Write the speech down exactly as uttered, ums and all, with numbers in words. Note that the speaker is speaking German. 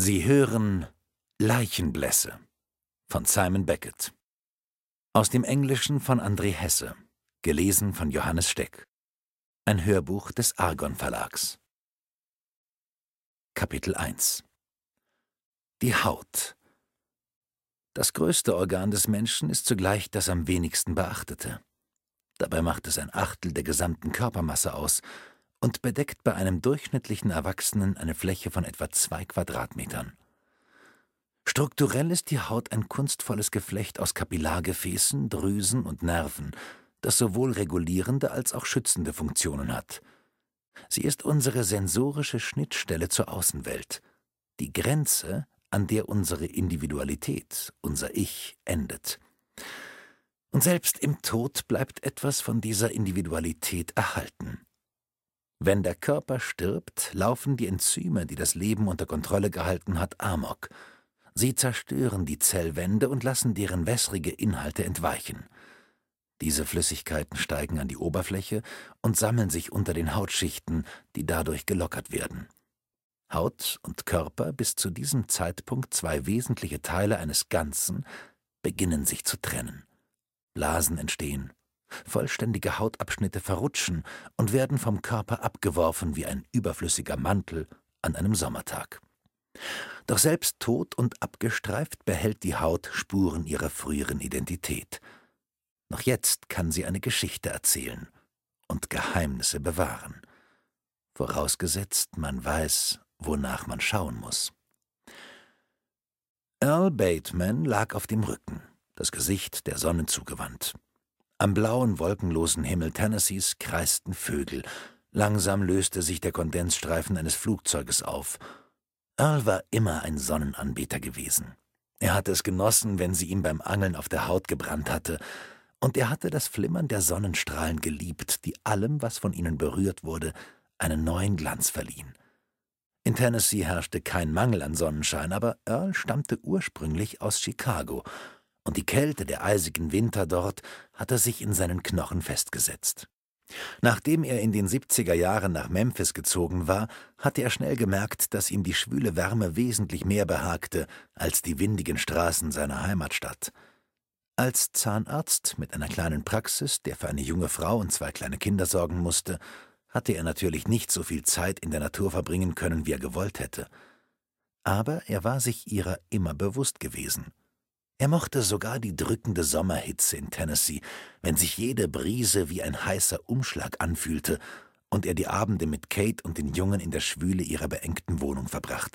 Sie hören Leichenblässe von Simon Beckett. Aus dem Englischen von André Hesse. Gelesen von Johannes Steck. Ein Hörbuch des Argon Verlags. Kapitel eins. Die Haut. Das größte Organ des Menschen ist zugleich das am wenigsten beachtete. Dabei macht es ein Achtel der gesamten Körpermasse aus und bedeckt bei einem durchschnittlichen Erwachsenen eine Fläche von etwa zwei Quadratmetern. Strukturell ist die Haut ein kunstvolles Geflecht aus Kapillargefäßen, Drüsen und Nerven, das sowohl regulierende als auch schützende Funktionen hat. Sie ist unsere sensorische Schnittstelle zur Außenwelt, die Grenze, an der unsere Individualität, unser Ich, endet. Und selbst im Tod bleibt etwas von dieser Individualität erhalten. Wenn der Körper stirbt, laufen die Enzyme, die das Leben unter Kontrolle gehalten hat, amok. Sie zerstören die Zellwände und lassen deren wässrige Inhalte entweichen. Diese Flüssigkeiten steigen an die Oberfläche und sammeln sich unter den Hautschichten, die dadurch gelockert werden. Haut und Körper, bis zu diesem Zeitpunkt zwei wesentliche Teile eines Ganzen, beginnen sich zu trennen. Blasen entstehen. Vollständige Hautabschnitte verrutschen und werden vom Körper abgeworfen wie ein überflüssiger Mantel an einem Sommertag. Doch selbst tot und abgestreift behält die Haut Spuren ihrer früheren Identität. Noch jetzt kann sie eine Geschichte erzählen und Geheimnisse bewahren. Vorausgesetzt, man weiß, wonach man schauen muss. Earl Bateman lag auf dem Rücken, das Gesicht der Sonne zugewandt. Am blauen, wolkenlosen Himmel Tennessees kreisten Vögel. Langsam löste sich der Kondensstreifen eines Flugzeuges auf. Earl war immer ein Sonnenanbeter gewesen. Er hatte es genossen, wenn sie ihm beim Angeln auf der Haut gebrannt hatte, und er hatte das Flimmern der Sonnenstrahlen geliebt, die allem, was von ihnen berührt wurde, einen neuen Glanz verliehen. In Tennessee herrschte kein Mangel an Sonnenschein, aber Earl stammte ursprünglich aus Chicago, und die Kälte der eisigen Winter dort hatte sich in seinen Knochen festgesetzt. Nachdem er in den siebziger Jahren nach Memphis gezogen war, hatte er schnell gemerkt, dass ihm die schwüle Wärme wesentlich mehr behagte als die windigen Straßen seiner Heimatstadt. Als Zahnarzt mit einer kleinen Praxis, der für eine junge Frau und zwei kleine Kinder sorgen musste, hatte er natürlich nicht so viel Zeit in der Natur verbringen können, wie er gewollt hätte. Aber er war sich ihrer immer bewusst gewesen. Er mochte sogar die drückende Sommerhitze in Tennessee, wenn sich jede Brise wie ein heißer Umschlag anfühlte und er die Abende mit Kate und den Jungen in der Schwüle ihrer beengten Wohnung verbrachte.